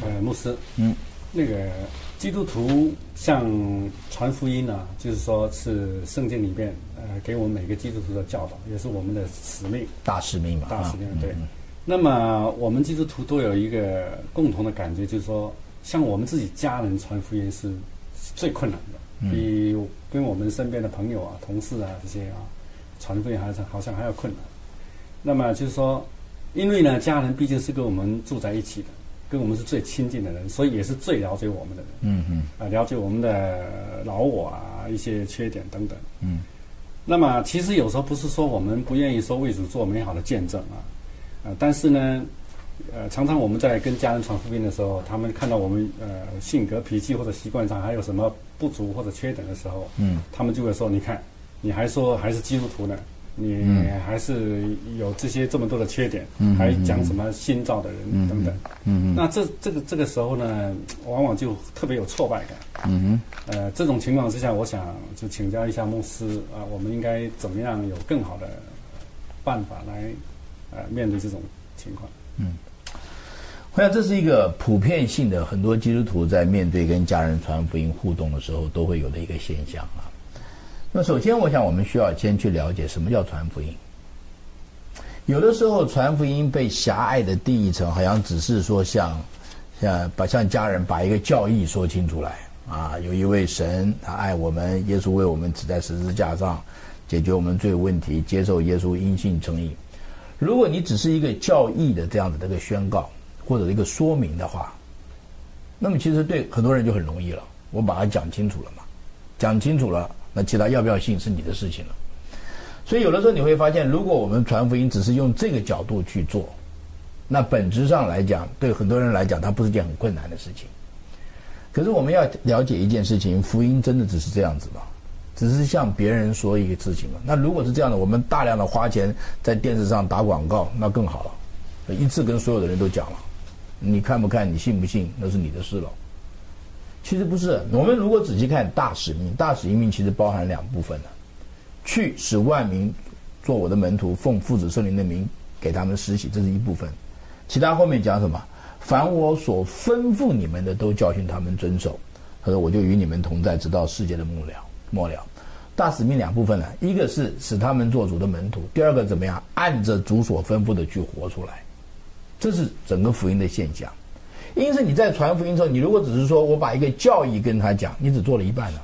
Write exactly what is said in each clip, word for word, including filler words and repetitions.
呃，牧师， 嗯， 那个基督徒像传福音啊，就是说是圣经里面呃给我们每个基督徒的教导，也是我们的使命， 大使命嘛， 大使命、 啊、 对。 嗯嗯那么我们基督徒都有一个共同的感觉，就是说，像我们自己家人传福音是最困难的，比跟我们身边的朋友啊、同事啊这些啊传福音还是好像还要困难。那么就是说，因为呢，家人毕竟是跟我们住在一起的，跟我们是最亲近的人，所以也是最了解我们的人。 嗯嗯啊，了解我们的老我啊，一些缺点等等。 嗯。 那么其实有时候不是说我们不愿意说为主做美好的见证啊。呃，但是呢，呃，常常我们在跟家人传福音的时候，他们看到我们呃性格、脾气或者习惯上还有什么不足或者缺点的时候，嗯，他们就会说：“你看，你还说还是基督徒呢，你还是有这些这么多的缺点，嗯、还讲什么新造的人、嗯、等等。嗯”嗯，那这这个这个时候呢，往往就特别有挫败感。嗯哼，呃，这种情况之下，我想就请教一下牧师啊、呃，我们应该怎么样有更好的办法来？呃，面对这种情况， 嗯，我想这是一个普遍性的，很多基督徒在面对跟家人传福音互动的时候都会有的一个现象啊。那首先，我想我们需要先去了解什么叫传福音。有的时候，传福音被狭隘的定义成，好像只是说像像把像家人把一个教义说清楚来啊，有一位神，他爱我们，耶稣为我们死在十字架上，解决我们罪问题，接受耶稣因信称义。如果你只是一个教义的这样子的一个宣告或者一个说明的话，那么其实对很多人就很容易了，我把它讲清楚了嘛，讲清楚了，那其他要不要信是你的事情了。所以有的时候你会发现，如果我们传福音只是用这个角度去做，那本质上来讲，对很多人来讲，它不是件很困难的事情。可是我们要了解一件事情，福音真的只是这样子吗？只是向别人说一个事情嘛？那如果是这样的，我们大量的花钱在电视上打广告，那更好了，一次跟所有的人都讲了，你看不看，你信不信，那是你的事了。其实不是，我们如果仔细看大使命，大使命其实包含两部分的，去使万民做我的门徒，奉父子圣灵的名给他们施洗，这是一部分。其他后面讲什么？凡我所吩咐你们的，都教训他们遵守。他说：“我就与你们同在，直到世界的末了。”末了，大使命两部分呢，一个是使他们做主的门徒，第二个怎么样按着主所吩咐的去活出来，这是整个福音的现象。因此你在传福音的时候，你如果只是说我把一个教义跟他讲，你只做了一半了。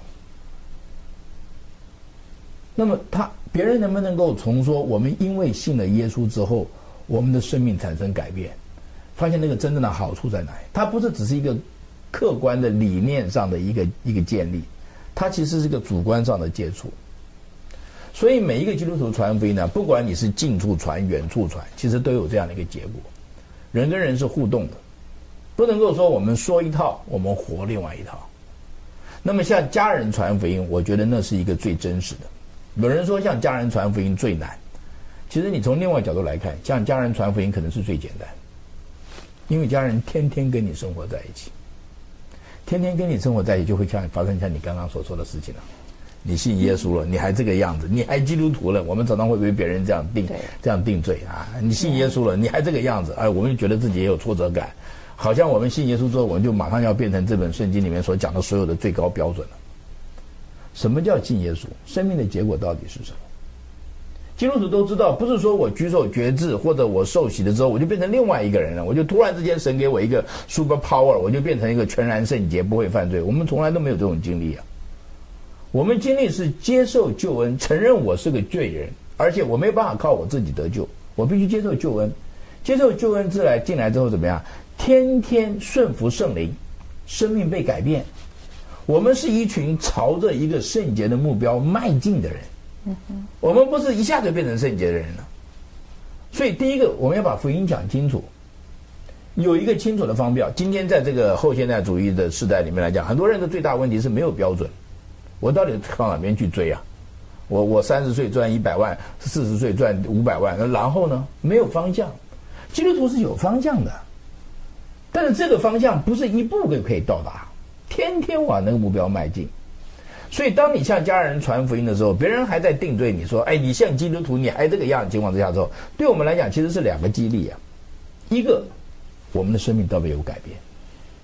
那么他别人能不能够从说我们因为信了耶稣之后，我们的生命产生改变，发现那个真正的好处在哪里？它不是只是一个客观的理念上的一个一个建立，它其实是个主观上的接触。所以每一个基督徒传福音呢，不管你是近处传远处传，其实都有这样的一个结果。人跟人是互动的，不能够说我们说一套，我们活另外一套。那么像家人传福音，我觉得那是一个最真实的。有人说像家人传福音最难，其实你从另外角度来看，像家人传福音可能是最简单，因为家人天天跟你生活在一起，天天跟你生活在一起，就会像发生像你刚刚所说的事情了。你信耶稣了，你还这个样子，你还基督徒了，我们常常会被别人这样定这样定罪啊！你信耶稣了，你还这个样子，哎，我们觉得自己也有挫折感，好像我们信耶稣之后，我们就马上要变成这本圣经里面所讲的所有的最高标准了。什么叫信耶稣？生命的结果到底是什么？基督徒都知道，不是说我举手决志或者我受洗了之后，我就变成另外一个人了，我就突然之间神给我一个 super power， 我就变成一个全然圣洁，不会犯罪。我们从来都没有这种经历啊。我们经历是接受救恩，承认我是个罪人，而且我没有办法靠我自己得救，我必须接受救恩。接受救恩之来进来之后怎么样？天天顺服圣灵，生命被改变。我们是一群朝着一个圣洁的目标迈进的人。嗯哼，我们不是一下就变成圣洁的人了。所以第一个，我们要把福音讲清楚，有一个清楚的方标。今天在这个后现代主义的时代里面来讲，很多人的最大问题是没有标准。我到底靠哪边去追啊？我我三十岁赚一百万，四十岁赚五百万，然后呢？没有方向。基督徒是有方向的，但是这个方向不是一步就可以到达，天天往那个目标迈进。所以当你向家人传福音的时候，别人还在定罪你说，哎，你像基督徒，你还这个样的情况之下之后，对我们来讲其实是两个激励啊。一个，我们的生命到底有改变，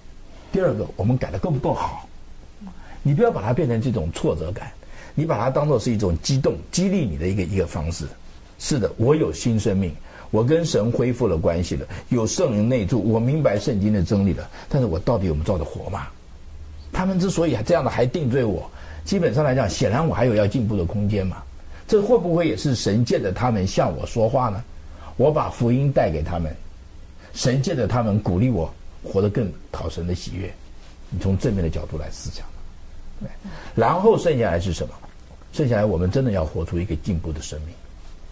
第二个，我们改得够不够好？你不要把它变成这种挫折感，你把它当作是一种激动、激励你的一个一个方式。是的，我有新生命，我跟神恢复了关系了，有圣灵内住，我明白圣经的真理了。但是我到底有没有照着活嘛？他们之所以这样的还定罪我，基本上来讲，显然我还有要进步的空间嘛。这会不会也是神借着他们向我说话呢？我把福音带给他们，神借着他们鼓励我活得更讨神的喜悦。你从正面的角度来思想，对，然后剩下来是什么？剩下来我们真的要活出一个进步的生命。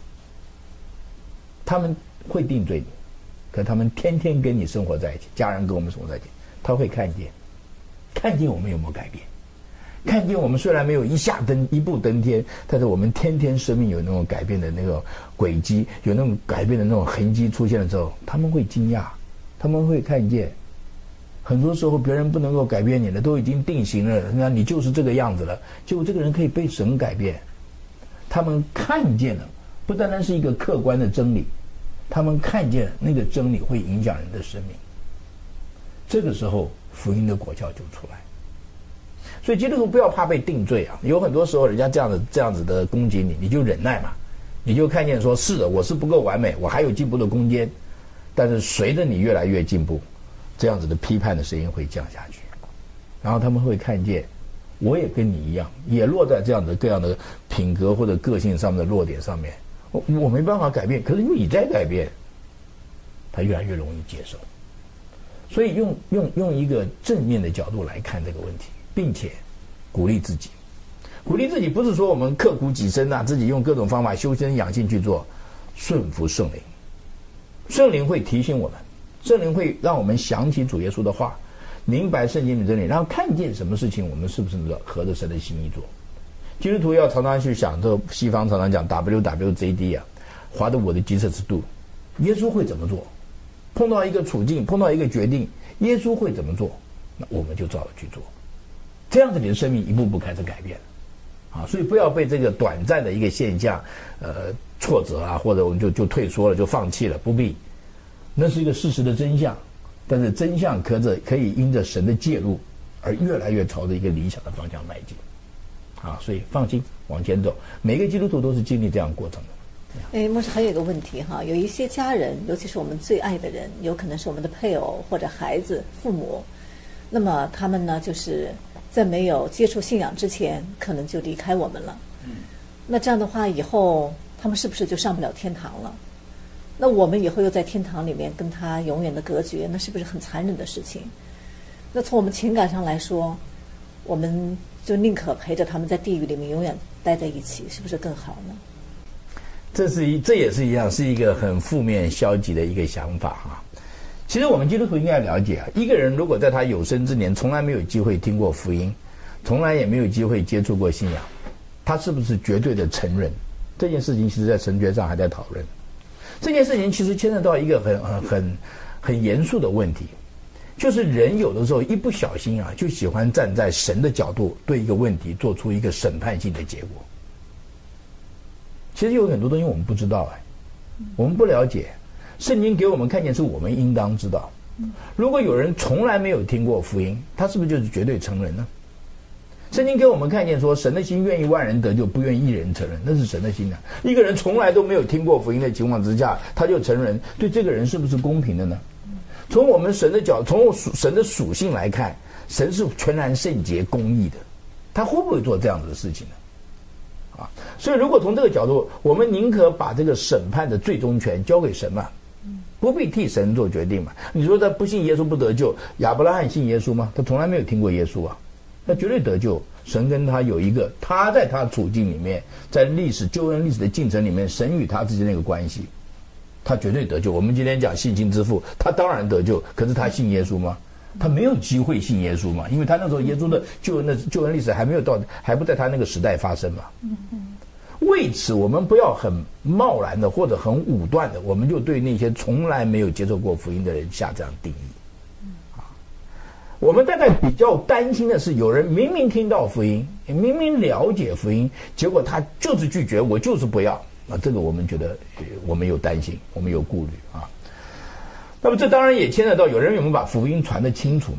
他们会定罪你，可他们天天跟你生活在一起，家人跟我们生活在一起，他会看见，看见我们有没有改变，看见我们虽然没有一下登一步登天，但是我们天天生命有那种改变的那个轨迹，有那种改变的那种痕迹出现的时候，他们会惊讶，他们会看见。很多时候别人不能够改变你了，都已经定型了，那你就是这个样子了，结果这个人可以被神改变。他们看见了，不单单是一个客观的真理，他们看见那个真理会影响人的生命，这个时候福音的果效就出来。所以基督徒不要怕被定罪啊！有很多时候人家这样子这样子的攻击你，你就忍耐嘛，你就看见说是的，我是不够完美，我还有进步的空间。但是随着你越来越进步，这样子的批判的声音会降下去，然后他们会看见，我也跟你一样，也落在这样的各样的品格或者个性上面的弱点上面。我我没办法改变，可是你在改变，他越来越容易接受。所以用用用一个正面的角度来看这个问题，并且鼓励自己。鼓励自己不是说我们刻苦己身啊，自己用各种方法修身养性去做，顺服圣灵。圣灵会提醒我们，圣灵会让我们想起主耶稣的话，明白圣经的真理，然后看见什么事情我们是不是能够合着神的心意做。基督徒要常常去想，这西方常常讲 W W J D 啊，划的我的 Jesus do， 耶稣会怎么做？碰到一个处境，碰到一个决定，耶稣会怎么做？那我们就照着去做，这样子你的生命一步步开始改变啊！所以不要被这个短暂的一个现象，呃，挫折啊，或者我们就就退缩了，就放弃了，不必。那是一个事实的真相，但是真相可着可以因着神的介入而越来越朝着一个理想的方向迈进。啊，所以放心往前走，每个基督徒都是经历这样过程的。 哎，牧师还有一个问题哈，有一些家人，尤其是我们最爱的人，有可能是我们的配偶或者孩子、父母，那么他们呢，就是在没有接触信仰之前，可能就离开我们了。嗯，那这样的话，以后他们是不是就上不了天堂了？那我们以后又在天堂里面跟他永远的隔绝，那是不是很残忍的事情？那从我们情感上来说，我们就宁可陪着他们在地狱里面永远待在一起，是不是更好呢？ 这是一，这也是一样，是一个很负面、消极的一个想法哈。其实我们基督徒应该了解啊，一个人如果在他有生之年从来没有机会听过福音，从来也没有机会接触过信仰，他是不是绝对的承认这件事情？其实在神学上还在讨论。这件事情其实牵扯到一个很很很很严肃的问题，就是人有的时候一不小心啊，就喜欢站在神的角度对一个问题做出一个审判性的结果。其实有很多东西我们不知道哎，我们不了解。圣经给我们看见是我们应当知道。如果有人从来没有听过福音，他是不是就是绝对承认呢？圣经给我们看见说，神的心愿意万人得救，不愿意一人承认，那是神的心啊。一个人从来都没有听过福音的情况之下，他就承认，对这个人是不是公平的呢？从我们神的角，从神的属性来看，神是全然圣洁公义的，他会不会做这样子的事情呢？啊，所以如果从这个角度，我们宁可把这个审判的最终权交给神嘛，不必替神做决定嘛。你说他不信耶稣不得救，亚伯拉罕信耶稣吗？他从来没有听过耶稣啊，那绝对得救。神跟他有一个，他在他处境里面，在历史救恩历史的进程里面，神与他之间那个关系，他绝对得救。我们今天讲信心之父，他当然得救，可是他信耶稣吗？他没有机会信耶稣嘛，因为他那时候耶稣的救恩的救恩历史还没有到，还不在他那个时代发生嘛。为此，我们不要很贸然的或者很武断的，我们就对那些从来没有接受过福音的人下这样定义。啊，我们大概比较担心的是，有人明明听到福音，明明了解福音，结果他就是拒绝，我就是不要。啊，这个我们觉得我们有担心，我们有顾虑啊。那么这当然也牵扯到有人有没有把福音传得清楚嘛？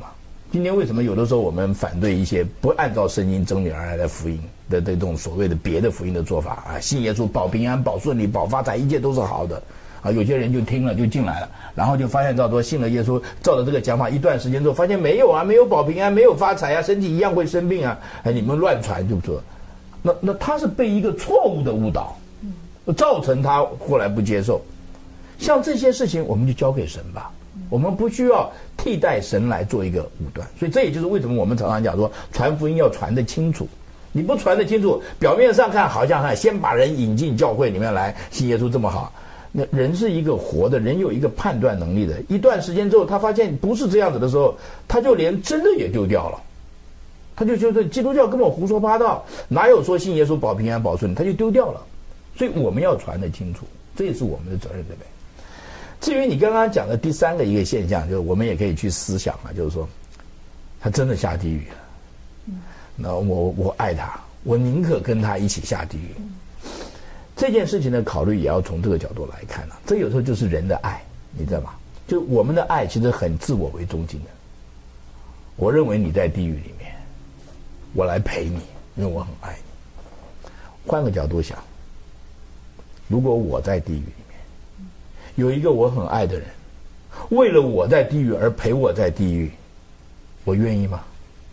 今天为什么有的时候我们反对一些不按照圣经真理而来的福音的这种所谓的别的福音的做法啊？信耶稣保平安、保顺利、保发财，一切都是好的啊！有些人就听了就进来了，然后就发现到说信了耶稣，照着这个讲法一段时间之后，发现没有啊，没有保平安，没有发财啊，身体一样会生病啊！哎，你们乱传就说，那那他是被一个错误的误导，造成他后来不接受。像这些事情，我们就交给神吧。我们不需要替代神来做一个武断，所以这也就是为什么我们常常讲说传福音要传得清楚。你不传得清楚，表面上看好像先把人引进教会里面来，信耶稣这么好。那人是一个活的人，有一个判断能力的。一段时间之后，他发现不是这样子的时候，他就连真的也丢掉了。他就觉得基督教根本胡说八道，哪有说信耶稣保平安保顺，他就丢掉了。所以我们要传得清楚，这也是我们的责任，对不对？至于你刚刚讲的第三个一个现象，就是我们也可以去思想啊，就是说，他真的下地狱了，嗯、那我我爱他，我宁可跟他一起下地狱。嗯、这件事情的考虑也要从这个角度来看啊，这有时候就是人的爱，你知道吗？就我们的爱其实很自我为中心的。我认为你在地狱里面，我来陪你，因为我很爱你。换个角度想，如果我在地狱里面，有一个我很爱的人，为了我在地狱而陪我在地狱，我愿意吗？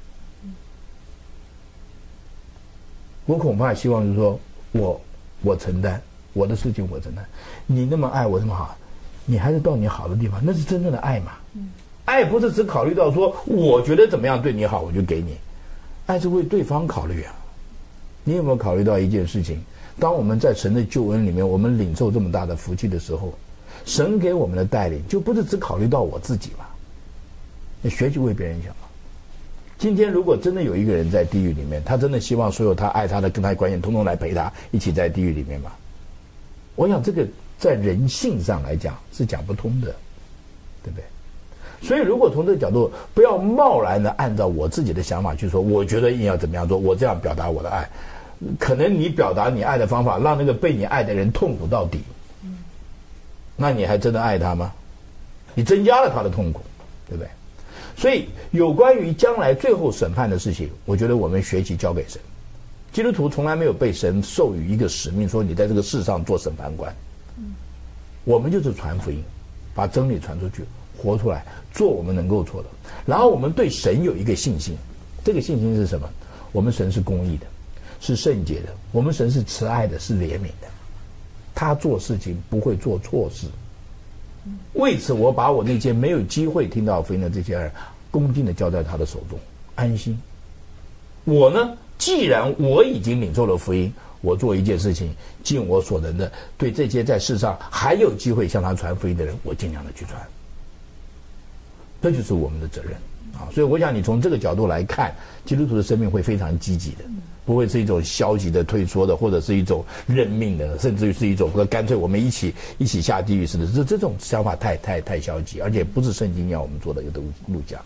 我恐怕希望就是说，我我承担我的事情，我承担。你那么爱我这么好，你还是到你好的地方，那是真正的爱嘛？爱不是只考虑到说我觉得怎么样对你好我就给你，爱是为对方考虑啊。你有没有考虑到一件事情？当我们在神的救恩里面，我们领受这么大的福气的时候，神给我们的带领就不是只考虑到我自己嘛，你学习为别人想嘛。今天如果真的有一个人在地狱里面，他真的希望所有他爱他的跟他关系通通来陪他一起在地狱里面嘛？我想这个在人性上来讲是讲不通的，对不对？所以如果从这个角度，不要贸然的按照我自己的想法去说，我觉得应要怎么样做，我这样表达我的爱，可能你表达你爱的方法让那个被你爱的人痛苦到底，那你还真的爱他吗？你增加了他的痛苦，对不对？所以有关于将来最后审判的事情，我觉得我们学习交给神。基督徒从来没有被神授予一个使命，说你在这个世上做审判官。我们就是传福音，把真理传出去，活出来，做我们能够做的。然后我们对神有一个信心，这个信心是什么？我们神是公义的，是圣洁的，我们神是慈爱的，是怜悯的。他做事情不会做错事。为此我把我那些没有机会听到福音的这些人恭敬的交在他的手中，安心。我呢，既然我已经领受了福音，我做一件事情，尽我所能的对这些在世上还有机会向他传福音的人，我尽量的去传。这就是我们的责任啊！所以我想你从这个角度来看，基督徒的生命会非常积极的，不会是一种消极的退缩的，或者是一种认命的，甚至于是一种说干脆我们一起一起下地狱似的。这这种想法太太太消极，而且不是圣经要我们做的一个路讲。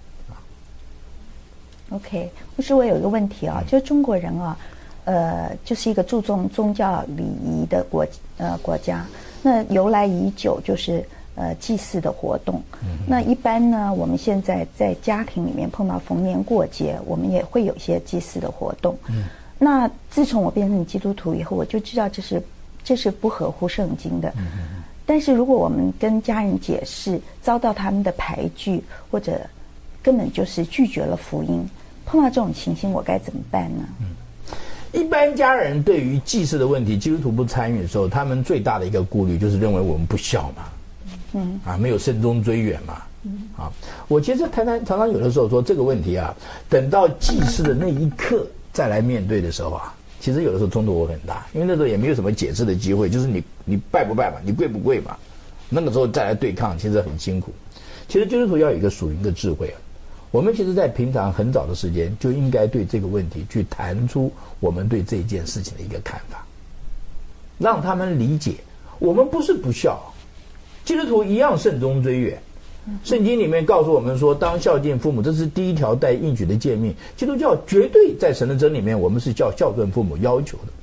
OK， 牧师，我有一个问题啊，就是中国人啊，呃，就是一个注重宗教礼仪的国呃国家，那由来已久，就是呃祭祀的活动。嗯、那一般呢，我们现在在家庭里面碰到逢年过节，我们也会有一些祭祀的活动。嗯、那自从我变成基督徒以后，我就知道这是这是不合乎圣经的。嗯、但是如果我们跟家人解释，遭到他们的排拒，或者根本就是拒绝了福音，碰到这种情形，我该怎么办呢？嗯， 一般家人对于祭祀的问题，基督徒不参与的时候，他们最大的一个顾虑就是认为我们不孝嘛，嗯，啊，没有慎终追远嘛，嗯，啊，我其实常常常常有的时候说这个问题啊，等到祭祀的那一刻再来面对的时候啊，其实有的时候冲突会很大，因为那时候也没有什么解释的机会，就是你你拜不拜嘛，你跪不跪嘛，那个时候再来对抗，其实很辛苦。其实基督徒要有一个属灵的智慧啊。我们其实在平常很早的时间就应该对这个问题去谈出我们对这件事情的一个看法，让他们理解我们不是不孝，基督徒一样慎终追远。圣经里面告诉我们说当孝敬父母，这是第一条带应许的诫命。基督教绝对在神的真理里面，我们是叫孝顺父母要求的。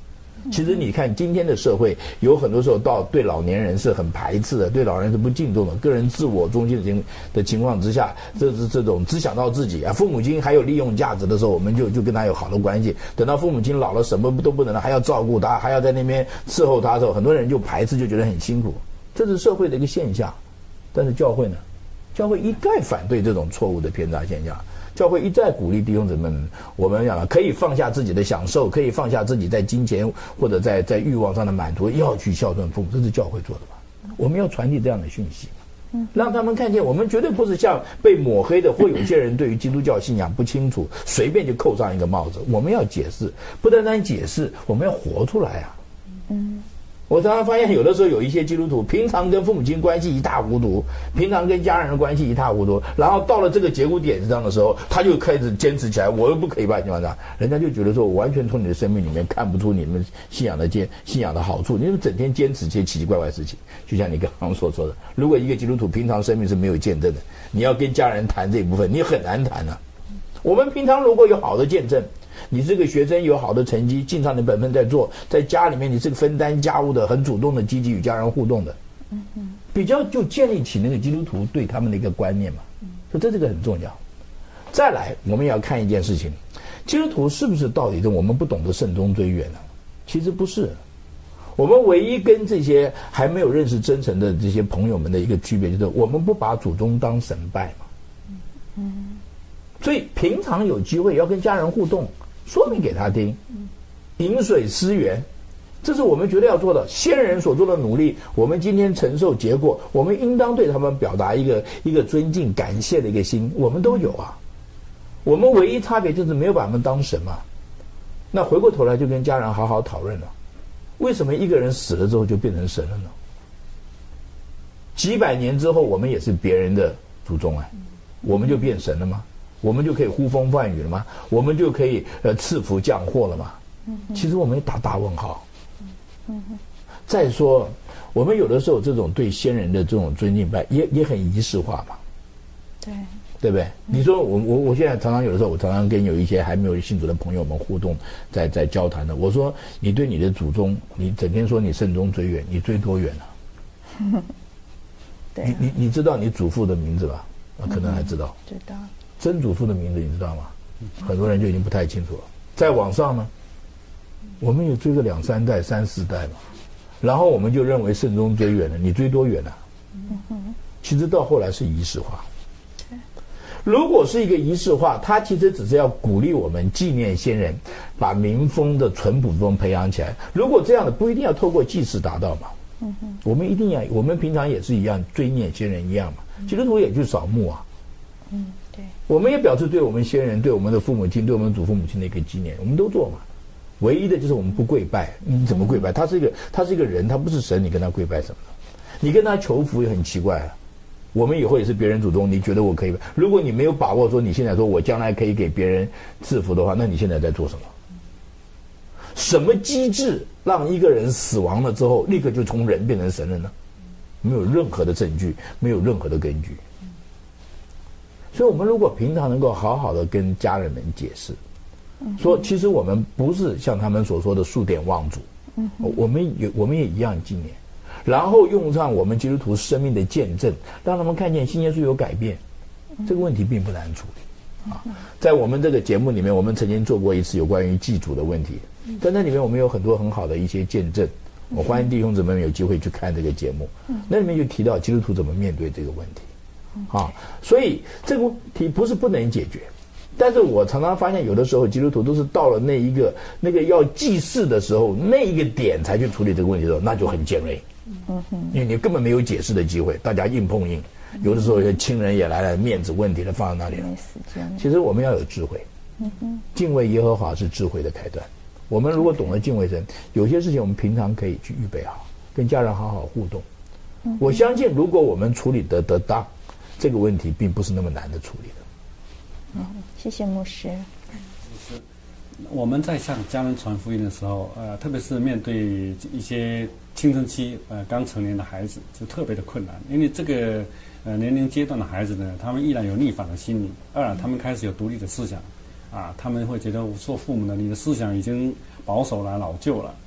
其实你看今天的社会，有很多时候到对老年人是很排斥的，对老人是不敬重的，个人自我中心的情的情况之下，这是这种只想到自己啊。父母亲还有利用价值的时候，我们就就跟他有好的关系。等到父母亲老了，什么都不能了，还要照顾他，还要在那边伺候他的时候，很多人就排斥，就觉得很辛苦。这是社会的一个现象。但是教会呢？教会一概反对这种错误的偏差现象。教会一再鼓励弟兄姊妹们，我们讲可以放下自己的享受，可以放下自己在金钱或者在在欲望上的满足，要去孝顺父母，这是教会做的吧？我们要传递这样的讯息，让他们看见，我们绝对不是像被抹黑的，或有些人对于基督教信仰不清楚，随便就扣上一个帽子。我们要解释，不单单解释，我们要活出来啊！嗯。我常常发现，有的时候有一些基督徒，平常跟父母亲关系一塌糊涂，平常跟家人的关系一塌糊涂，然后到了这个节骨点上的时候，他就开始坚持起来，我又不可以把情况上，人家就觉得说，我完全从你的生命里面看不出你们信仰的坚信仰的好处，你们整天坚持这些奇奇怪怪的事情。就像你刚刚所说的，如果一个基督徒平常生命是没有见证的，你要跟家人谈这一部分，你很难谈啊。我们平常如果有好的见证，你这个学生有好的成绩，尽上你本分在做，在家里面你是个分担家务的，很主动的，积极与家人互动的，比较就建立起那个基督徒对他们的一个观念嘛，所以这这个很重要。再来，我们也要看一件事情，基督徒是不是到底是我们不懂得慎终追远呢？其实不是，我们唯一跟这些还没有认识真诚的这些朋友们的一个区别，就是我们不把祖宗当神拜嘛。嗯，所以平常有机会要跟家人互动，说明给他听，饮水思源，这是我们绝对要做的。先人所做的努力，我们今天承受结果，我们应当对他们表达一个一个尊敬、感谢的一个心，我们都有啊。我们唯一差别就是没有把他们当神嘛。那回过头来就跟家人好好讨论了，为什么一个人死了之后就变成神了呢？几百年之后，我们也是别人的祖宗啊，我们就变神了吗？我们就可以呼风唤雨了吗？我们就可以呃赐福降祸了吗？其实我们打大问号。再说，我们有的时候这种对先人的这种尊敬拜，也也很仪式化嘛。 对， 对不对？你说我我我现在常常有的时候，我常常跟有一些还没有信主的朋友们互动，在在交谈的。我说，你对你的祖宗，你整天说你慎终追远，你追多远啊？ 对， 你你你知道你祖父的名字吧？啊，可能还知道。 知道。 曾祖父的名字你知道吗？很多人就已经不太清楚了。再往上呢，我们也追个两三代、三四代嘛，然后我们就认为慎终追远了。你追多远啊？其实到后来是仪式化。如果是一个仪式化，它其实只是要鼓励我们纪念先人，把民风的淳朴中培养起来。如果这样的，不一定要透过祭祀达到嘛。我们一定要，我们平常也是一样追念先人一样嘛。基督徒也去扫墓啊。 嗯，对， 我们也表示对我们先人、对我们的父母亲、对我们祖父母亲的一个纪念，我们都做嘛。唯一的就是我们不跪拜。你怎么跪拜？他是一个，他是一个人，他不是神，你跟他跪拜什么？你跟他求福也很奇怪啊。我们以后也是别人祖宗，你觉得我可以？如果你没有把握说你现在说我将来可以给别人赐福的话，那你现在在做什么？什么机制让一个人死亡了之后，立刻就从人变成神了呢？没有任何的证据，没有任何的根据。所以我们如果平常能够好好的跟家人们解释，说其实我们不是像他们所说的数典忘祖，我们有我们也一样纪念，然后用上我们基督徒生命的见证，让他们看见信耶稣有改变，这个问题并不难处理啊。在我们这个节目里面，我们曾经做过一次有关于祭祖的问题，在那里面我们有很多很好的一些见证，我欢迎弟兄姊妹们有机会去看这个节目，那里面就提到基督徒怎么面对这个问题。啊，所以这个问题不是不能解决，但是我常常发现，有的时候基督徒都是到了那一个那个要祭祀的时候，那一个点才去处理这个问题的时候，那就很尖锐，嗯哼，因为你根本没有解释的机会，大家硬碰硬，有的时候亲人也来了，面子问题都放在那里了。其实我们要有智慧，嗯哼，敬畏耶和华是智慧的开端。我们如果懂得敬畏神，有些事情我们平常可以去预备好，跟家人好好互动。我相信，如果我们处理得得当，这个问题并不是那么难的处理的。 嗯，谢谢牧师。 我们在向家人传福音的时候，呃，特别是面对一些青春期呃刚成年的孩子，就特别的困难，因为这个呃年龄阶段的孩子呢，他们依然有逆反的心理，二他们开始有独立的思想，啊，他们会觉得做父母的，你的思想已经保守了、老旧了，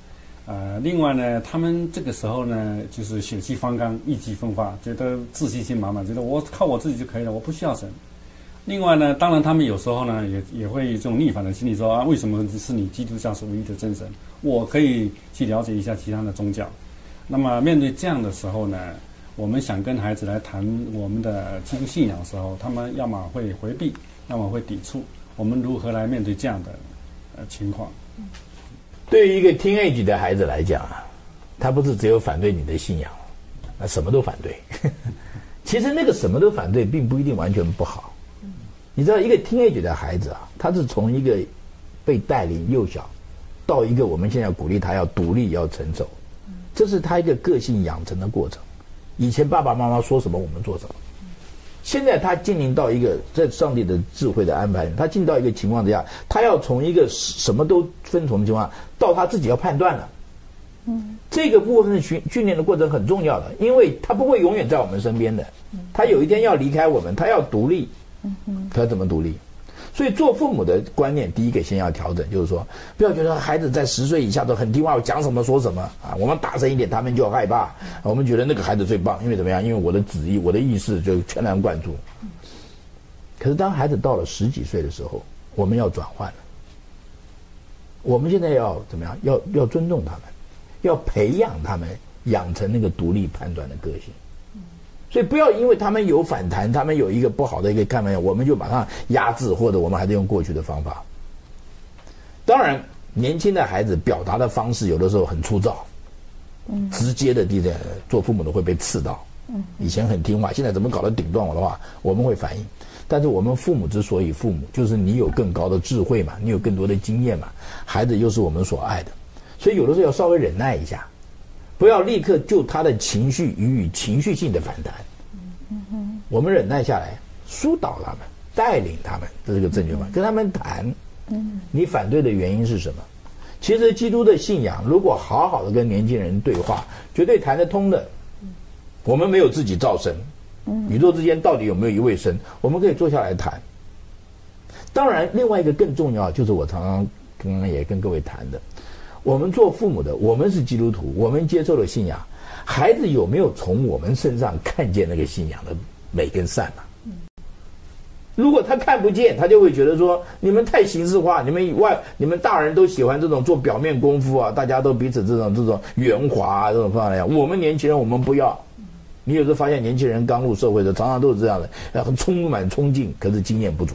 呃，另外呢，他们这个时候呢，就是血气方刚、意气风发，觉得自信心满满，觉得我靠我自己就可以了，我不需要神。另外呢，当然他们有时候呢，也也会这种逆反的心理说啊，为什么是你基督教是唯一的真神？我可以去了解一下其他的宗教。那么面对这样的时候呢，我们想跟孩子来谈我们的基督信仰的时候，他们要么会回避，要么会抵触。我们如何来面对这样的呃情况？ 对于一个 teenage 的孩子来讲啊，他不是只有反对你的信仰，那什么都反对。其实那个什么都反对，并不一定完全不好。你知道，一个 teenage 的孩子啊，他是从一个被带领幼小，到一个我们现在要鼓励他要独立、要成熟，这是他一个个性养成的过程。以前爸爸妈妈说什么，我们做什么。现在他进临到一个在上帝的智慧的安排，他进到一个情况之下，他要从一个什么都分从的情况，到他自己要判断了。嗯，这个部分的训训练的过程很重要的，因为他不会永远在我们身边的，他有一天要离开我们，他要独立。嗯，他怎么独立？所以做父母的观念，第一个先要调整，就是说，不要觉得孩子在十岁以下都很听话，我讲什么说什么啊。我们大声一点，他们就害怕。我们觉得那个孩子最棒，因为怎么样？因为我的旨意、我的意识就全然贯注。可是当孩子到了十几岁的时候，我们要转换了。我们现在要怎么样？要要尊重他们，要培养他们，养成那个独立判断的个性。所以不要因为他们有反弹，他们有一个不好的一个看法，我们就把它压制，或者我们还是用过去的方法。当然，年轻的孩子表达的方式有的时候很粗糙，嗯，直接的地点，做父母的会被刺到。嗯，以前很听话，现在怎么搞得顶撞我的话，我们会反应。但是我们父母之所以父母，就是你有更高的智慧嘛，你有更多的经验嘛，孩子又是我们所爱的，所以有的时候要稍微忍耐一下。不要立刻就他的情绪予以情绪性的反弹，我们忍耐下来，疏导他们，带领他们，这是个正确方法。跟他们谈，你反对的原因是什么？其实基督的信仰，如果好好的跟年轻人对话，绝对谈得通的。我们没有自己造神，宇宙之间到底有没有一位神？我们可以坐下来谈。当然，另外一个更重要，就是我常常刚刚也跟各位谈的。我们做父母的，我们是基督徒，我们接受了信仰，孩子有没有从我们身上看见那个信仰的美跟善嘛？如果他看不见，他就会觉得说你们太形式化，你们以外你们大人都喜欢这种做表面功夫啊，大家都彼此这种这种圆滑啊这种方法来讲，我们年轻人我们不要。你有时候发现年轻人刚入社会的常常都是这样的，然后充满冲劲，可是经验不足。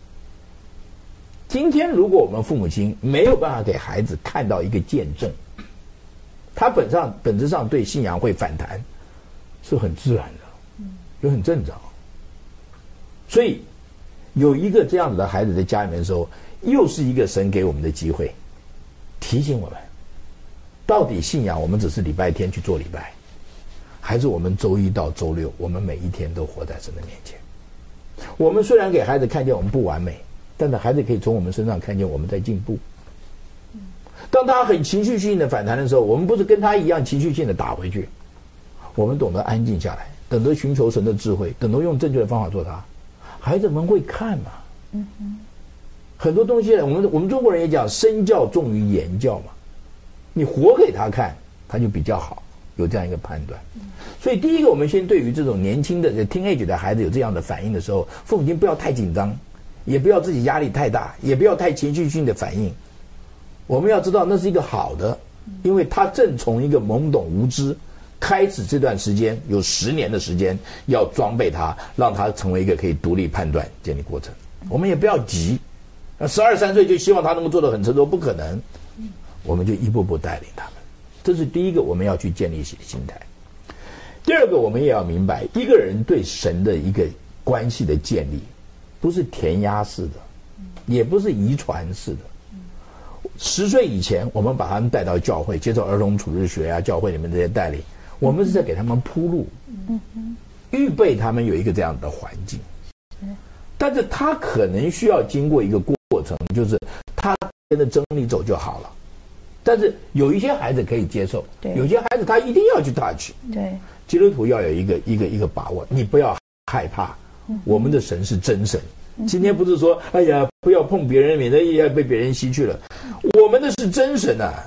今天如果我们父母亲没有办法给孩子看到一个见证，他本上本质上对信仰会反弹，是很自然的，也很正常。所以有一个这样子的孩子在家里面的时候，又是一个神给我们的机会，提醒我们，到底信仰我们只是礼拜天去做礼拜，还是我们周一到周六我们每一天都活在神的面前？我们虽然给孩子看见我们不完美，但是孩子可以从我们身上看见我们在进步。当他很情绪性的反弹的时候，我们不是跟他一样情绪性的打回去，我们懂得安静下来，懂得寻求神的智慧，懂得用正确的方法做他。孩子们会看嘛，嗯嗯，很多东西我们我们中国人也讲身教重于言教嘛，你活给他看，他就比较好，有这样一个判断。所以第一个，我们先对于这种年轻的 teenage 的孩子有这样的反应的时候，父母亲不要太紧张，也不要自己压力太大，也不要太情绪性的反应。我们要知道那是一个好的，因为他正从一个懵懂无知开始，这段时间有十年的时间要装备他，让他成为一个可以独立判断建立过程。我们也不要急，十二三岁就希望他能够做得很成熟，不可能。我们就一步步带领他们，这是第一个我们要去建立起的心态。第二个，我们也要明白，一个人对神的一个关系的建立，不是填鸭式的，也不是遗传式的。十岁以前，我们把他们带到教会，接受儿童处日学啊，教会里面这些带领，我们是在给他们铺路，预备他们有一个这样的环境。但是他可能需要经过一个过程，就是他跟着真理走就好了。但是有一些孩子可以接受，有些孩子他一定要去 touch。对，基督徒要有一个一个一个把握，你不要害怕，我们的神是真神。今天不是说哎呀不要碰别人，免得要被别人吸去了。我们的是真神啊，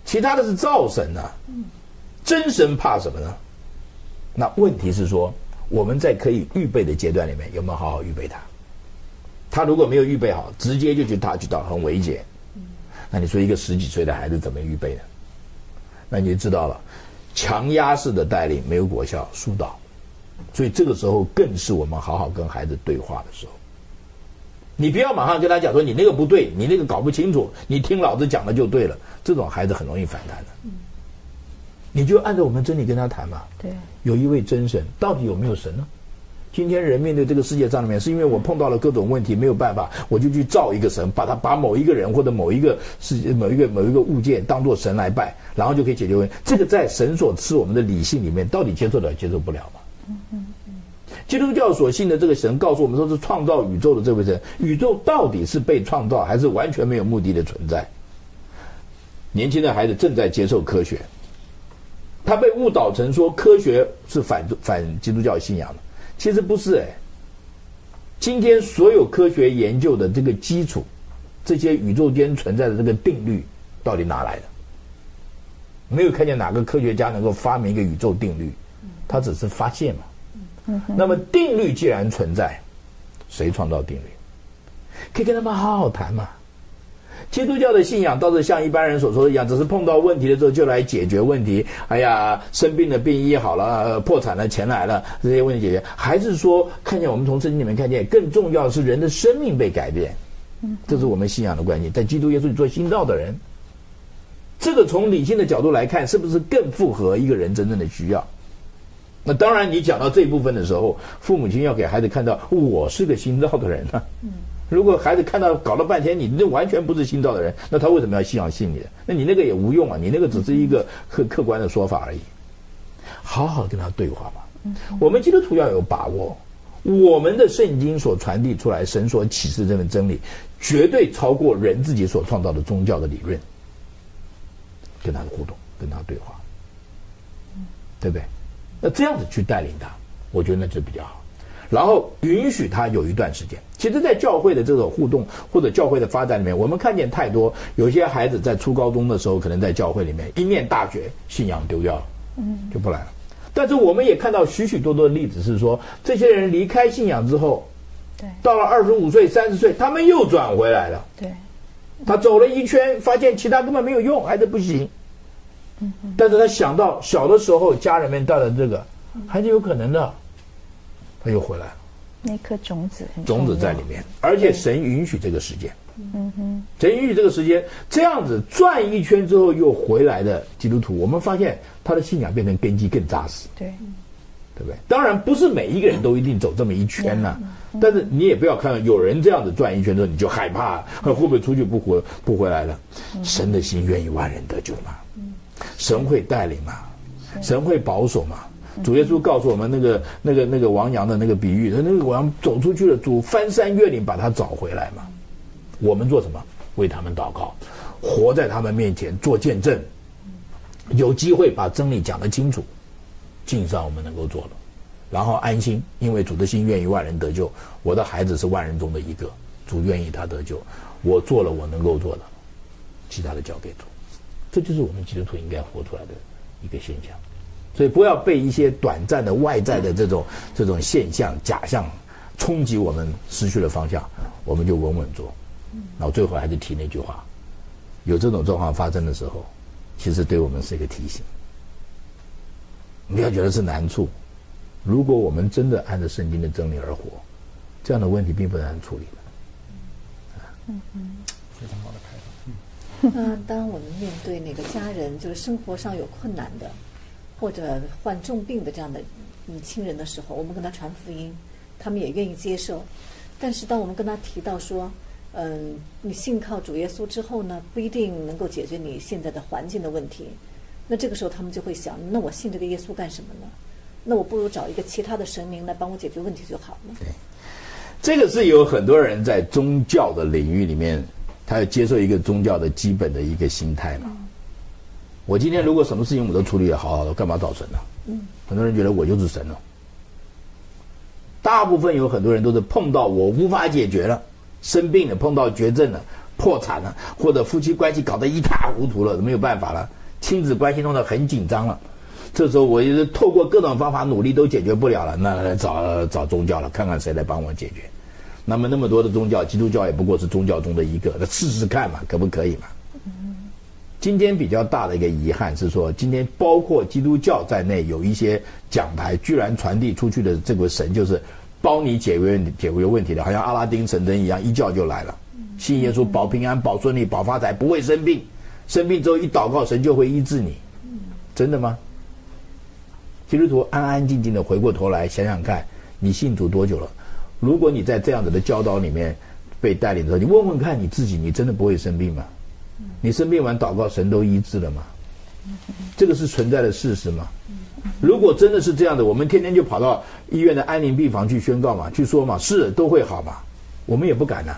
其他的是造神啊。真神怕什么呢？那问题是说，我们在可以预备的阶段里面有没有好好预备他？他如果没有预备好，直接就去他去到很危险。那你说一个十几岁的孩子怎么预备呢？那你就知道了，强压式的带领没有果效，疏导。所以这个时候更是我们好好跟孩子对话的时候。你不要马上跟他讲说你那个不对，你那个搞不清楚，你听老子讲的就对了，这种孩子很容易反弹的。嗯，你就按照我们真理跟他谈嘛。 对， 有一位真神，到底有没有神呢？今天人面对这个世界上里面，是因为我碰到了各种问题没有办法，我就去造一个神，把他把某一个人或者某一个世界某一个某一个物件当作神来拜，然后就可以解决问题。这个在神所赐我们的理性里面，到底接受得了接受不了吗？嗯嗯嗯。基督教所信的这个神告诉我们说，是创造宇宙的这位神，宇宙到底是被创造还是完全没有目的的存在？年轻的孩子正在接受科学，他被误导成说科学是反反基督教信仰的，其实不是哎。今天所有科学研究的这个基础，这些宇宙间存在的这个定律，到底哪来的？没有看见哪个科学家能够发明一个宇宙定律，他只是发现嘛。那么定律既然存在，谁创造定律？可以跟他们好好谈嘛。基督教的信仰倒是像一般人所说的一样，只是碰到问题的时候就来解决问题。哎呀，生病了病医好了，破产了钱来了，这些问题解决。还是说看见我们从圣经里面看见，更重要的是人的生命被改变。这是我们信仰的关系。在基督耶稣里做新造的人，这个从理性的角度来看，是不是更符合一个人真正的需要？那当然，你讲到这一部分的时候，父母亲要给孩子看到，我是个新造的人啊。嗯，如果孩子看到搞了半天，你那完全不是新造的人，那他为什么要信仰信你的？那你那个也无用啊，你那个只是一个客客观的说法而已。好好跟他对话嘛。嗯，我们基督徒要有把握，我们的圣经所传递出来，神所启示这份真理，绝对超过人自己所创造的宗教的理论。跟他的互动，跟他对话，对不对？那这样子去带领他，我觉得那就比较好。然后允许他有一段时间。其实，在教会的这种互动或者教会的发展里面，我们看见太多，有些孩子在初高中的时候，可能在教会里面一念大学，信仰丢掉了，嗯，就不来了。但是我们也看到许许多多的例子，是说这些人离开信仰之后，对，到了二十五岁、三十岁，他们又转回来了。对，他走了一圈，发现其他根本没有用，还是不行。但是他想到小的时候家人们带的这个，还是有可能的，他又回来了。 那颗种子很种子在里面，而且神允许这个时间。嗯哼，神允许这个时间，这样子转一圈之后又回来的基督徒，我们发现他的信仰变成根基更扎实。对，对不对？当然不是每一个人都一定走这么一圈呐、啊嗯，但是你也不要看到有人这样子转一圈之后你就害怕，会不会出去不回不回来了？神的心愿意万人得救嘛。神会带领嘛，神会保守嘛。主耶稣告诉我们那个那个那个王羊的那个比喻，那个王走出去了，主翻山越岭把他找回来嘛。我们做什么？为他们祷告，活在他们面前做见证，有机会把真理讲得清楚，尽上我们能够做的，然后安心，因为主的心愿意万人得救，我的孩子是万人中的一个，主愿意他得救，我做了我能够做的，其他的交给主。这就是我们基督徒应该活出来的一个现象，所以不要被一些短暂的外在的这种这种现象假象冲击我们，失去了方向，我们就稳稳做。然后最后还是提那句话，有这种状况发生的时候，其实对我们是一个提醒。你不要觉得是难处，如果我们真的按照圣经的真理而活，这样的问题并不难处理的。 嗯嗯，非常好的开发。 那当我们面对哪个家人就是生活上有困难的，或者患重病的这样的嗯亲人的时候，我们跟他传福音，他们也愿意接受。但是当我们跟他提到说，嗯，你信靠主耶稣之后呢，不一定能够解决你现在的环境的问题，那这个时候他们就会想，那我信这个耶稣干什么呢？那我不如找一个其他的神明来帮我解决问题就好了。 对，这个是有很多人在宗教的领域里面，他要接受一个宗教的基本的一个心态嘛。我今天如果什么事情我都处理得好好的，干嘛找神呢？嗯，很多人觉得我就是神了。大部分有很多人都是碰到我无法解决了，生病了，碰到绝症了， 破产了，或者夫妻关系搞得一塌糊涂了，没有办法了，亲子关系弄得很紧张了。这时候我就是透过各种方法努力都解决不了了，那来找找宗教了，看看谁来帮我解决。那么那么多的宗教，基督教也不过是宗教中的一个，那试试看嘛，可不可以嘛？今天比较大的一个遗憾是说，今天包括基督教在内，有一些讲台居然传递出去的这个神就是帮你解决解决问题的，好像阿拉丁神灯一样，一叫就来了。信耶稣保平安、保顺利、保发财，不会生病，生病之后一祷告，神就会医治你，真的吗？基督徒安安静静的回过头来想想看，你信主多久了？如果你在这样子的教导里面被带领之后，你问问看你自己，你真的不会生病吗？你生病完祷告，神都医治了吗？这个是存在的事实吗？如果真的是这样的，我们天天就跑到医院的安宁病房去宣告嘛，去说嘛，是都会好嘛，我们也不敢啊。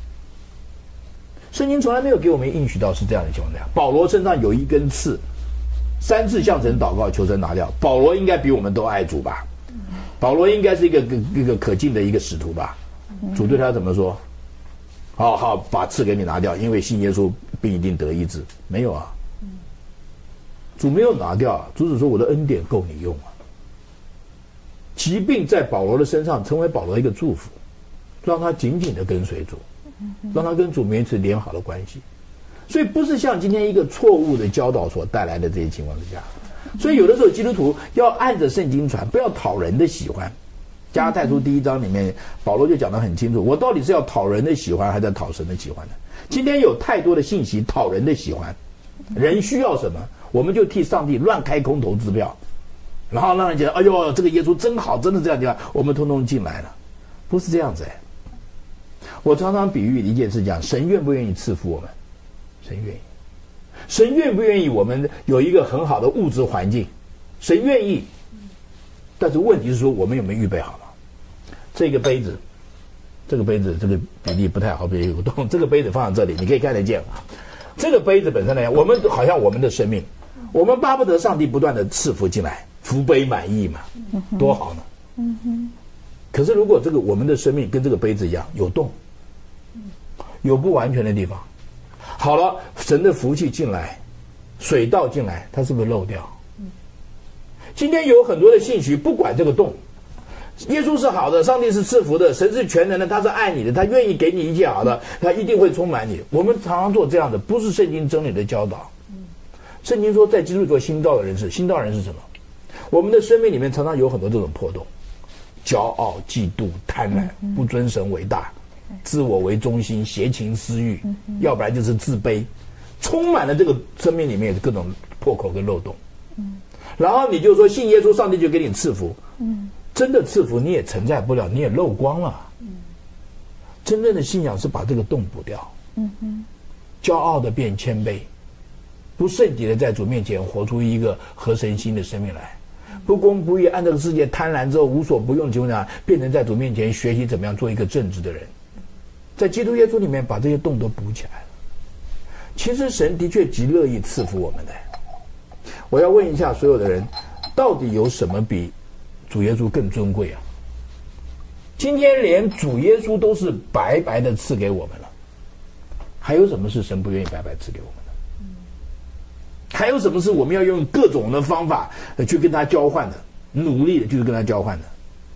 圣经从来没有给我们应许到是这样的情况下。保罗身上有一根刺，三次向神祷告求神拿掉。保罗应该比我们都爱主吧？保罗应该是一个一个可敬的一个使徒吧？主对他怎么说？好好把刺给你拿掉，因为信耶稣并一定得医治。没有啊，主没有拿掉，主只说我的恩典够你用啊。疾病在保罗的身上成为保罗一个祝福，让他紧紧的跟随主，让他跟主维持良好的关系。所以不是像今天一个错误的教导所带来的这些情况之下。所以有的时候基督徒要按着圣经传，不要讨人的喜欢。加拉太书第一章里面，保罗就讲得很清楚，我到底是要讨人的喜欢，还是要讨神的喜欢呢？今天有太多的信息讨人的喜欢，人需要什么，我们就替上帝乱开空头支票，然后让人觉得，哎呦，这个耶稣真好，真的这样讲，我们通通进来了，不是这样子哎。我常常比喻一件事讲，神愿不愿意赐福我们？神愿意。神愿不愿意我们有一个很好的物质环境？神愿意。但是问题是说，我们有没有预备好了？这个杯子，这个杯子这个比例不太好，比有个洞。这个杯子放在这里，你可以看得见啊。这个杯子本身来讲，我们好像我们的生命，我们巴不得上帝不断的赐福进来，福杯满溢嘛，多好呢。嗯哼。可是如果这个我们的生命跟这个杯子一样有洞，有不完全的地方，好了，神的福气进来，水倒进来，它是不是漏掉？今天有很多的信息，不管这个洞，耶稣是好的，上帝是赐福的，神是全能的，他是爱你的，他愿意给你一切好的，他一定会充满你。我们常常做这样的，不是圣经真理的教导。圣经说，在基督做新造的人是新造人是什么？我们的生命里面常常有很多这种破洞，骄傲、嫉妒、贪婪，不尊神为大，自我为中心，邪情私欲，要不然就是自卑，充满了这个生命里面各种破口跟漏洞。然后你就说信耶稣，上帝就给你赐福。嗯，真的赐福你也承载不了，你也漏光了。嗯，真正的信仰是把这个洞补掉。嗯哼，骄傲的变谦卑，不圣洁的在主面前活出一个合神心的生命来，不公不义，按这个世界贪婪之后无所不用的情况下，变成在主面前学习怎么样做一个正直的人，在基督耶稣里面把这些洞都补起来了。其实神的确极乐意赐福我们的。我要问一下所有的人，到底有什么比主耶稣更尊贵啊？今天连主耶稣都是白白的赐给我们了，还有什么是神不愿意白白赐给我们的？还有什么是我们要用各种的方法去跟他交换的，努力的就是跟他交换的？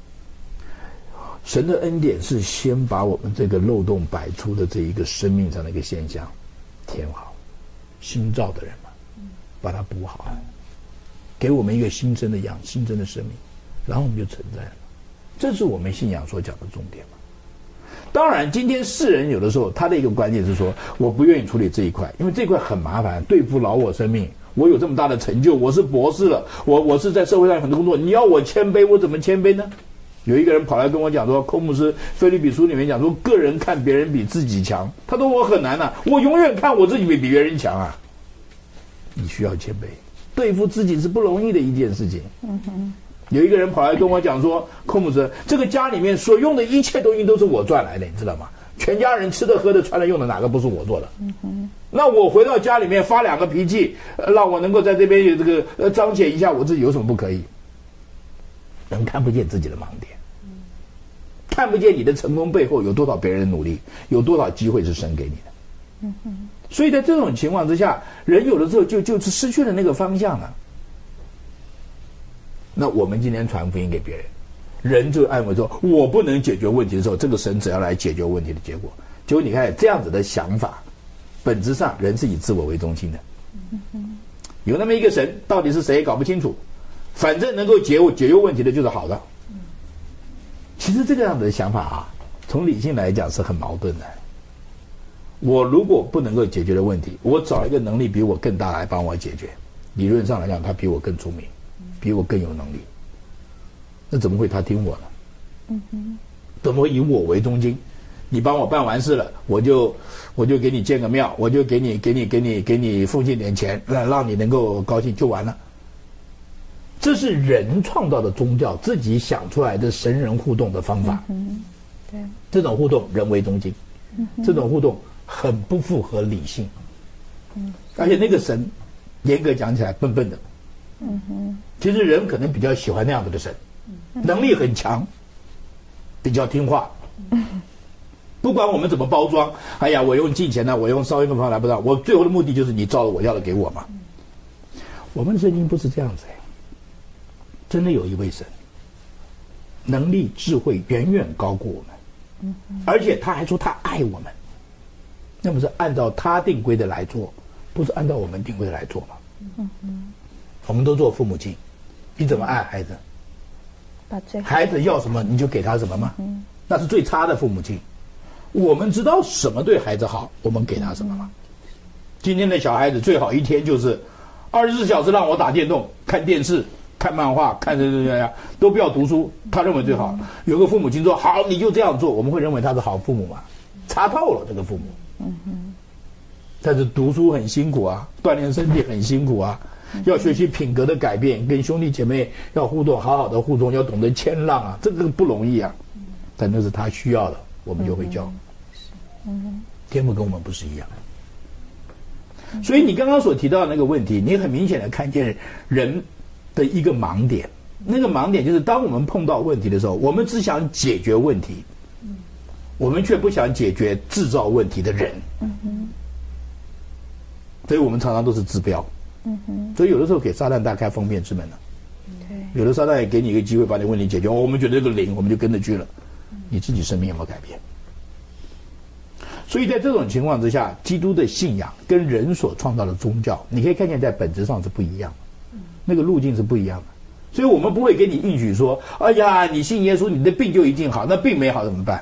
神的恩典是先把我们这个漏洞百出的这一个生命上的一个现象填好，新造的人嘛，把它补好，给我们一个新生的养新生的生命，然后我们就存在了。这是我们信仰所讲的重点嘛。当然今天世人有的时候他的一个观念是说，我不愿意处理这一块，因为这一块很麻烦，对付老我生命，我有这么大的成就，我是博士了，我我是在社会上有很多工作，你要我谦卑，我怎么谦卑呢？有一个人跑来跟我讲说，寇牧师腓立比书里面讲说，个人看别人比自己强，他说我很难啊，我永远看我自己比比别人强啊。你需要谦卑，对付自己是不容易的一件事情。嗯哼。有一个人跑来跟我讲说，寇牧师，这个家里面所用的一切东西都是我赚来的，你知道吗？全家人吃的喝的穿的用的哪个不是我做的？嗯哼。那我回到家里面发两个脾气，呃、让我能够在这边有这个呃彰显一下我自己，有什么不可以？人看不见自己的盲点，看不见你的成功背后有多少别人的努力，有多少机会是神给你的。 嗯哼。所以在这种情况之下，人有的时候就就是失去了那个方向了。那我们今天传福音给别人，人就按为说我不能解决问题的时候，这个神只要来解决问题的结果。结果你看这样子的想法，本质上人是以自我为中心的。有那么一个神，到底是谁搞不清楚，反正能够解解决问题的就是好的。其实这个样子的想法啊，从理性来讲是很矛盾的。我如果不能够解决的问题，我找一个能力比我更大来帮我解决，理论上来讲他比我更聪明，比我更有能力，那怎么会他听我呢？嗯哼，怎么会以我为中心？你帮我办完事了，我就我就给你建个庙，我就给你给你给你给你奉献点钱，让让你能够高兴就完了。这是人创造的宗教，自己想出来的神人互动的方法。嗯，对，这种互动人为中心，嗯、这种互动很不符合理性。嗯，而且那个神，严格讲起来笨笨的。嗯哼，其实人可能比较喜欢那样子的神，能力很强，比较听话。嗯，不管我们怎么包装，哎呀，我用金钱呢，我用烧一个方法不到，我最后的目的就是你照着我要的给我嘛。我们的圣经不是这样子哎。真的有一位神，能力智慧远远高过我们，而且他还说他爱我们，那么是按照他定规的来做，不是按照我们定规的来做吗？我们都做父母亲，你怎么爱孩子？把最孩子要什么你就给他什么吗？那是最差的父母亲。我们知道什么对孩子好，我们给他什么吗？今天的小孩子最好一天就是二十四小时让我打电动、看电视。看漫画，看这这这都不要读书，他认为最好。有个父母亲说好，你就这样做，我们会认为他是好父母吗？差透了这个父母。嗯哼。但是读书很辛苦啊，锻炼身体很辛苦啊，要学习品格的改变，跟兄弟姐妹要互动，好好的互动，要懂得谦让啊，这个不容易啊。但那是他需要的，我们就会教。嗯哼。天赋跟我们不是一样。所以你刚刚所提到的那个问题，你很明显的看见人的一个盲点，那个盲点就是当我们碰到问题的时候，我们只想解决问题，我们却不想解决制造问题的人。所以我们常常都是治标。所以有的时候给撒旦大开方便之门了。有的撒旦也给你一个机会把你问题解决，我们觉得这个灵我们就跟着去了，你自己生命有没有改变？所以在这种情况之下，基督的信仰跟人所创造的宗教，你可以看见在本质上是不一样的。那个路径是不一样的，所以我们不会给你应许说，哎呀，你信耶稣，你的病就一定好，那病没好怎么办？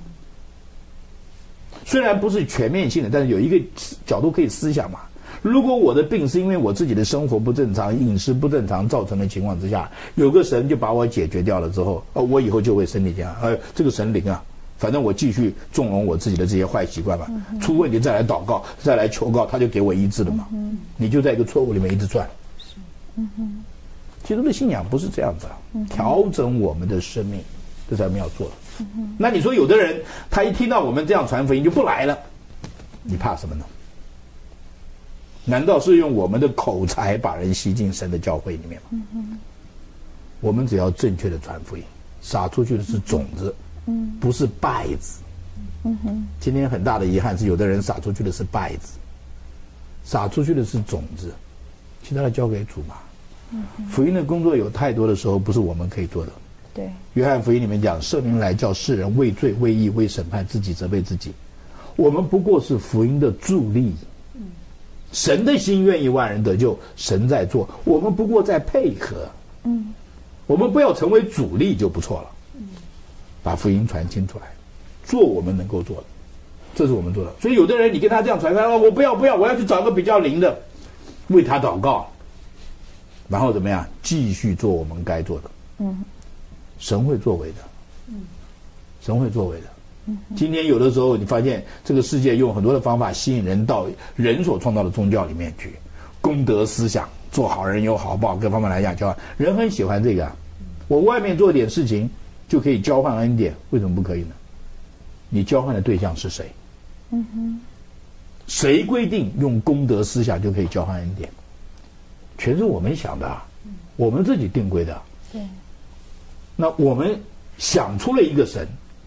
虽然不是全面性的，但是有一个角度可以思想嘛。如果我的病是因为我自己的生活不正常、饮食不正常造成的情况之下，有个神就把我解决掉了之后，哦，我以后就会身体健康。哎，这个神灵啊，反正我继续纵容我自己的这些坏习惯嘛，出问题再来祷告，再来求告，他就给我医治了嘛。你就在一个错误里面一直转。嗯，基督的信仰不是这样子啊，调整我们的生命，这是我们要做的。嗯、那你说有的人他一听到我们这样传福音就不来了，你怕什么呢？难道是用我们的口才把人吸进神的教会里面吗？嗯、我们只要正确的传福音，撒出去的是种子，嗯、不是稗子。嗯、今天很大的遗憾是，有的人撒出去的是稗子，撒出去的是种子。其他的交给主嘛。嗯、福音的工作有太多的时候不是我们可以做的。对，约翰福音里面讲，圣灵来叫世人为罪、为义、为审判，自己责备自己。我们不过是福音的助力。嗯、神的心愿意万人得救，神在做，我们不过在配合。嗯，我们不要成为主力就不错了。嗯，把福音传清楚来，做我们能够做的，这是我们做的。所以有的人你跟他这样传，他说我不要不要，我要去找个比较灵的。为他祷告，然后怎么样？继续做我们该做的。嗯，神会作为的。嗯，神会作为的。嗯，今天有的时候你发现这个世界用很多的方法吸引人到人所创造的宗教里面去，公德思想，做好人有好报，各方面来讲交换，人很喜欢这个啊。我外面做点事情就可以交换恩典，为什么不可以呢？你交换的对象是谁？嗯哼。谁规定用公德思想就可以交换恩典？全是我们想的、啊，我们自己定规的。对。那我们想出了一个神，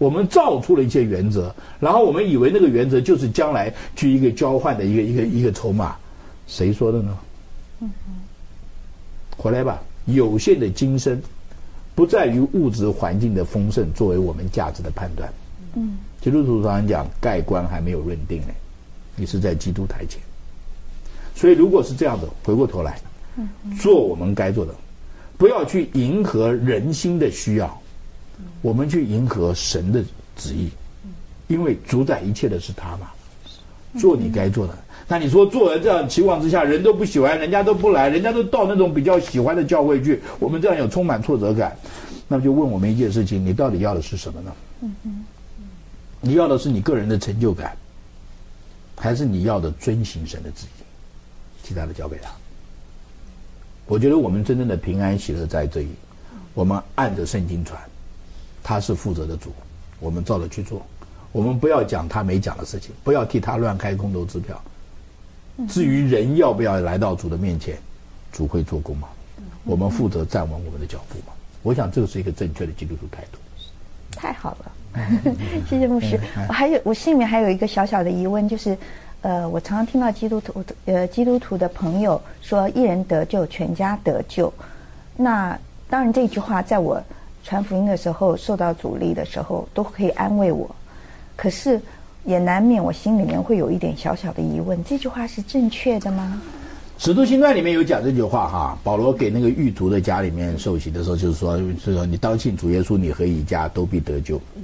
我们造出了一些原则，然后我们以为那个原则就是将来去一个交换的一个一个一个筹码，谁说的呢？嗯嗯，回来吧，有限的今生，不在于物质环境的丰盛作为我们价值的判断。嗯，基督徒常常讲盖棺还没有认定呢，你是在基督台前。所以如果是这样的，回过头来，做我们该做的，不要去迎合人心的需要，我们去迎合神的旨意，因为主宰一切的是他嘛。做你该做的。那你说做人这样期望之下，人都不喜欢，人家都不来，人家都到那种比较喜欢的教会去，我们这样有充满挫折感，那么就问我们一件事情：你到底要的是什么呢？你要的是你个人的成就感，还是你要的遵行神的旨意？其他的交给他。我觉得我们真正的平安喜乐在这里，我们按着圣经传，他是负责的主，我们照着去做。我们不要讲他没讲的事情，不要替他乱开空头支票。至于人要不要来到主的面前，主会做工嘛，我们负责站稳我们的脚步嘛。我想这个是一个正确的基督徒态度。 太好了，谢谢牧师。我还有我心里面还有一个小小的疑问，就是呃，我常常听到基督徒呃基督徒的朋友说一人得救全家得救。那当然这句话在我传福音的时候受到阻力的时候都可以安慰我，可是也难免我心里面会有一点小小的疑问，这句话是正确的吗？ 使徒行传里面有讲这句话哈，保罗给那个狱卒的家里面受洗的时候，就是说，这个你当信主耶稣，你和一家都必得救。